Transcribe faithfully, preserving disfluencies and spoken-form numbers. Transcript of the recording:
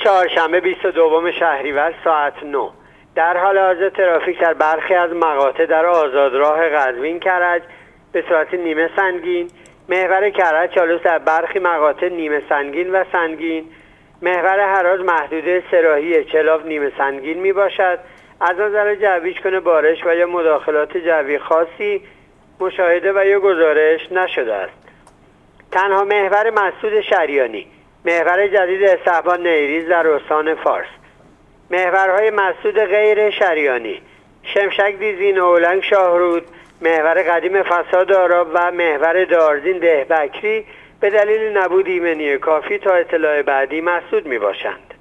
چهارشنبه بیست و دوم شهریور ساعت نه. در حال حاضر ترافیک در برخی از مقاطع در آزادراه قزوین کرج به صورت نیمه سنگین، محور کرج چالوس در برخی مقاطع نیمه سنگین و سنگین، محور هراز محدوده سراحی چلاف نیمه سنگین می باشد. از نظر جوی هیچ گونه بارش و یا مداخلات جوی خاصی مشاهده و یا گزارش نشده است. تنها محور مسعود شریانی، محور جدید استحبان نیریز در استان فارس، محورهای مسعود غیر شریانی، شمشک دیزین اولنگ شاهرود، محور قدیم فساد آراب و محور دارزین ده بکری به دلیل نبود ایمنی کافی تا اطلاع بعدی مسدود می باشند.